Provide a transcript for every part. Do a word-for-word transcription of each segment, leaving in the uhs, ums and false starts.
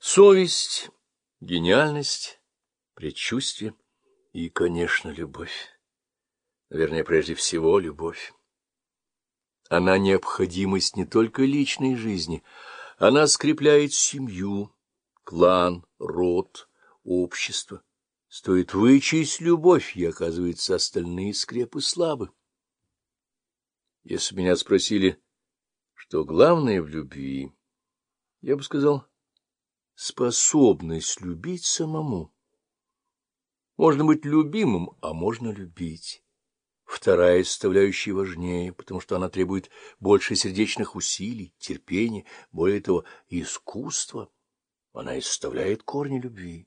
Совесть, гениальность, предчувствие и, конечно, любовь. Наверное, прежде всего любовь. Она необходимость не только личной жизни, она скрепляет семью, клан, род, общество. Стоит вычесть любовь, и, оказывается, остальные скрепы слабы. Если бы меня спросили, что главное в любви, я бы сказал, способность любить самому. Можно быть любимым, а можно любить. Вторая составляющая важнее, потому что она требует больше сердечных усилий, терпения, более того, искусства. Она и составляет корни любви.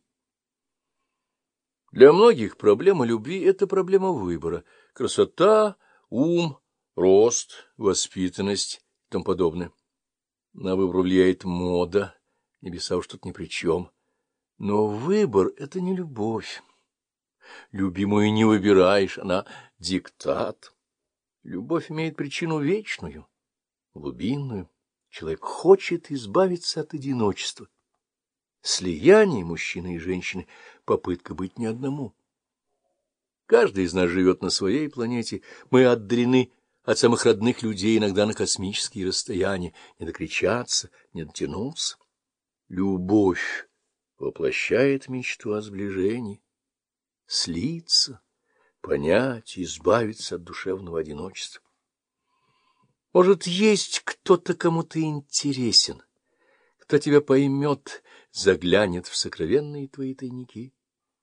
Для многих проблема любви — это проблема выбора. Красота, ум, рост, воспитанность и тому подобное. На выбор влияет мода, небеса уж тут ни при чем. Но выбор — это не любовь. Любимую не выбираешь, она диктат. Любовь имеет причину вечную, глубинную. Человек хочет избавиться от одиночества. Слияние мужчины и женщины — попытка быть не одному. Каждый из нас живет на своей планете. Мы отдалены от самых родных людей иногда на космические расстояния. Не докричаться, не дотянуться. Любовь воплощает мечту о сближении. Слиться, понять, избавиться от душевного одиночества. Может, есть кто-то, кому ты интересен, кто тебя поймет, заглянет в сокровенные твои тайники.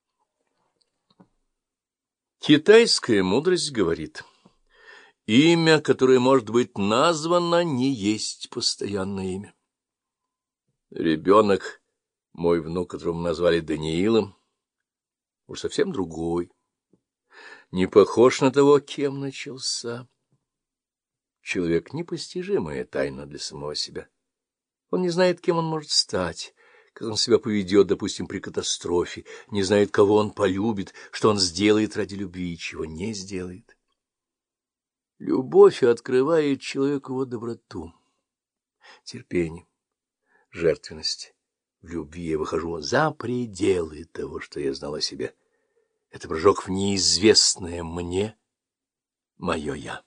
Китайская мудрость говорит: имя, которое может быть названо, не есть постоянное имя. Ребенок, мой внук, которого назвали Даниилом, уж совсем другой, не похож на того, кем начался. Человек — непостижимая тайна для самого себя. Он не знает, кем он может стать, как он себя поведет, допустим, при катастрофе, не знает, кого он полюбит, что он сделает ради любви и чего не сделает. Любовь открывает человеку его доброту, терпение, жертвенность. В любви я выхожу за пределы того, что я знал о себе. Это прыжок в неизвестное мне, мое я.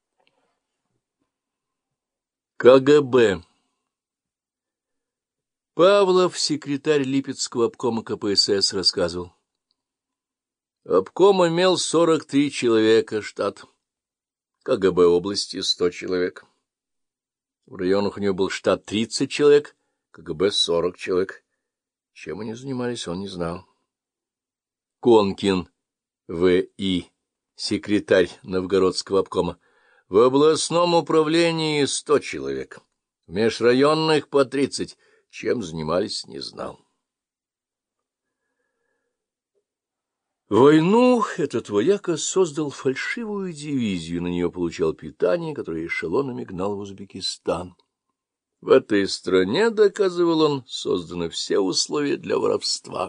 КГБ. Павлов, секретарь Липецкого обкома ка пэ эс эс, рассказывал. Обком имел сорок три человека штат. КГБ области — сто человек. В районах у него был штат тридцать человек, КГБ — сорок человек. Чем они занимались, он не знал. Конкин вэ и, секретарь Новгородского обкома. В областном управлении сто человек. В межрайонных по тридцать. Чем занимались, не знал. В войну этот вояка создал фальшивую дивизию, на нее получал питание, которое эшелонами гнал в Узбекистан. В этой стране, доказывал он, созданы все условия для воровства.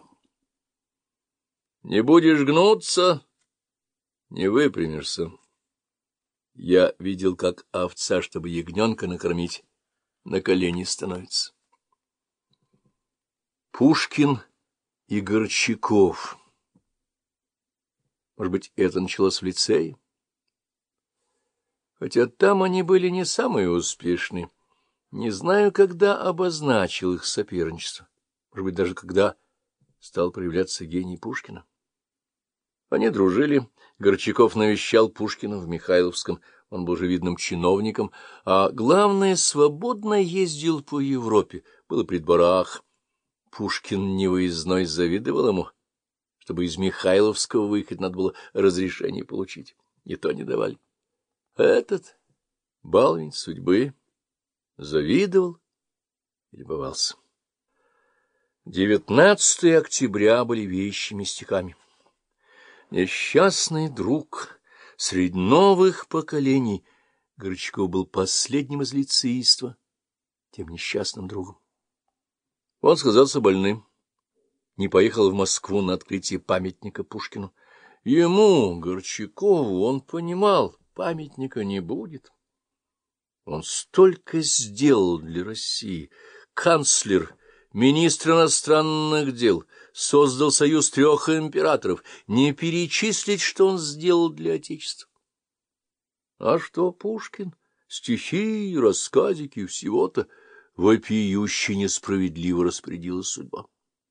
Не будешь гнуться, не выпрямишься. Я видел, как овца, чтобы ягненка накормить, на колени становится. Пушкин и Горчаков. Может быть, это началось в лицее? Хотя там они были не самые успешные. Не знаю, когда обозначил их соперничество. Может быть, даже когда стал проявляться гений Пушкина. Они дружили. Горчаков навещал Пушкина в Михайловском. Он был же видным чиновником. А главное, свободно ездил по Европе. Был при дворах. Пушкин невыездной завидовал ему. Чтобы из Михайловского выехать, надо было разрешение получить. И то не давали. Этот баловень судьбы завидовал и любовался. девятнадцатого октября были вещими стихами. Несчастный друг среди новых поколений. Горчаков был последним из лицеиства, тем несчастным другом. Он сказался больным. Не поехал в Москву на открытие памятника Пушкину. Ему, Горчакову, он понимал, памятника не будет. Он столько сделал для России. Канцлер министр иностранных дел, создал союз трех императоров, не перечислить, что он сделал для Отечества. А что Пушкин? Стихи, рассказики, всего-то вопиюще несправедливо распорядилась судьба.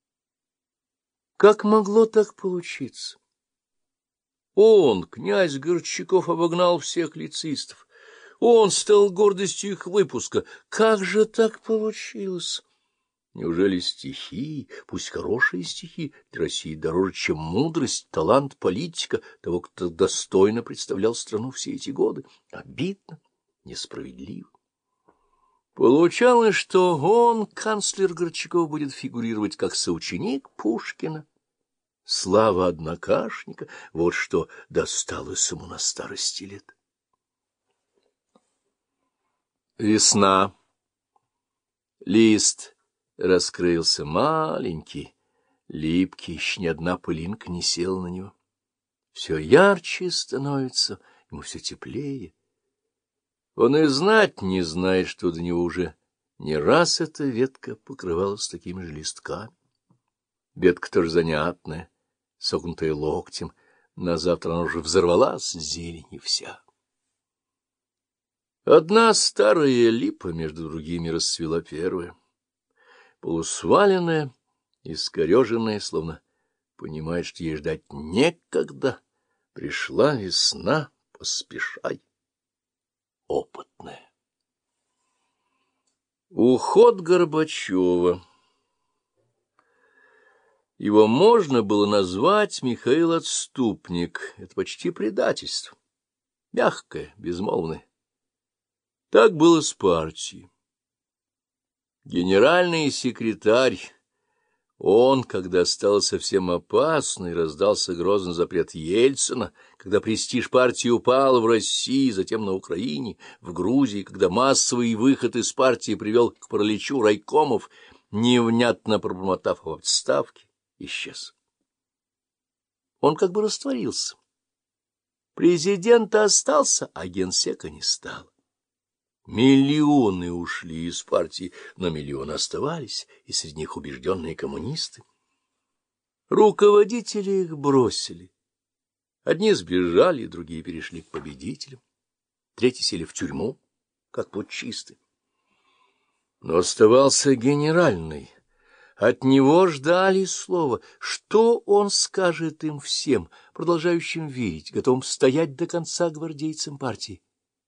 Как могло так получиться? Он, князь Горчаков, обогнал всех лицеистов. Он стал гордостью их выпуска. Как же так получилось? Неужели стихи, пусть хорошие стихи, для России дороже, чем мудрость, талант политика, того, кто достойно представлял страну все эти годы? Обидно, несправедливо. Получалось, что он, канцлер Горчаков, будет фигурировать как соученик Пушкина. Слава однокашника — вот что досталось ему на старости лет. Весна. Лист раскрылся маленький, липкий, еще ни одна пылинка не села на него. Все ярче становится, ему все теплее. Он и знать не знает, что до него уже не раз эта ветка покрывалась такими же листками. Ветка тоже занятная, согнутая локтем. На завтра она уже взорвалась, зелень вся. Одна старая липа между другими расцвела первая. Полусваленная, искореженная, словно понимает, что ей ждать некогда. Пришла весна, поспешай. Опытная. Уход Горбачева. Его можно было назвать Михаил Отступник. Это почти предательство. Мягкое, безмолвное. Так было с партией. Генеральный секретарь, он, когда стало совсем опасно и раздался грозный запрет Ельцина, когда престиж партии упал в России, затем на Украине, в Грузии, когда массовый выход из партии привел к параличу райкомов, невнятно пробормотав об отставке, исчез. Он как бы растворился. Президента остался, а генсека не стало. Миллионы ушли из партии, но миллионы оставались, и среди них убежденные коммунисты. Руководители их бросили. Одни сбежали, другие перешли к победителям. Третьи сели в тюрьму, как путчисты. Но оставался генеральный. От него ждали слова, что он скажет им всем, продолжающим верить, готовым стоять до конца гвардейцам партии.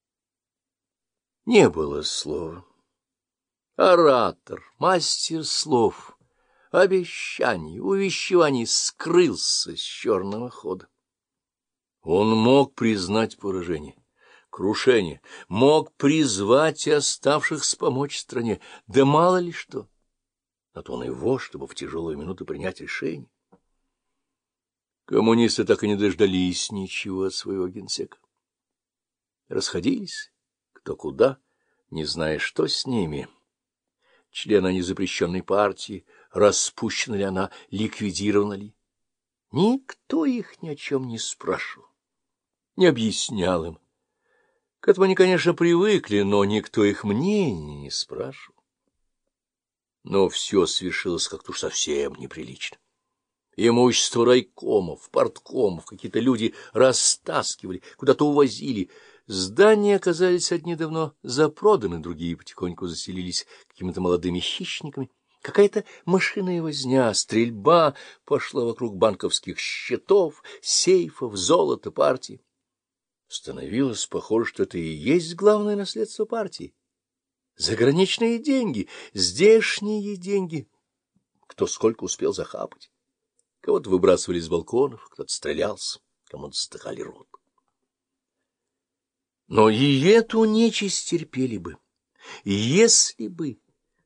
Не было слова. Оратор, мастер слов, обещаний, увещеваний скрылся с черного хода. Он мог признать поражение, крушение, мог призвать оставшихся помочь стране, да мало ли что. На то он и вождь, чтобы в тяжелую минуту принять решение. Коммунисты так и не дождались ничего от своего генсека. Расходились. Кто куда, не зная, что с ними. Члены незапрещенной партии, распущена ли она, ликвидирована ли. Никто их ни о чем не спрашивал, не объяснял им. К этому они, конечно, привыкли, но никто их мнения не спрашивал. Но все свершилось как-то уж совсем неприлично. Имущество райкомов, парткомов какие-то люди растаскивали, куда-то увозили. Здания оказались одни давно запроданы, другие потихоньку заселились какими-то молодыми хищниками. Какая-то мышиная возня, стрельба пошла вокруг банковских счетов, сейфов, золота партии. Становилось похоже, что это и есть главное наследство партии. Заграничные деньги, здешние деньги. Кто сколько успел захапать. Кого-то выбрасывали с балконов, кто-то стрелялся, кому-то затыкали рот. Но и эту нечисть терпели бы, если бы.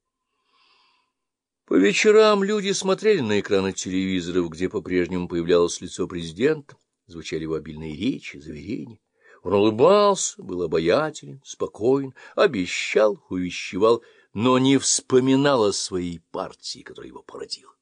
По вечерам люди смотрели на экраны телевизоров, где по-прежнему появлялось лицо президента, звучали его обильные речи, заверения. Он улыбался, был обаятелен, спокоен, обещал, увещевал, но не вспоминал о своей партии, которая его породила.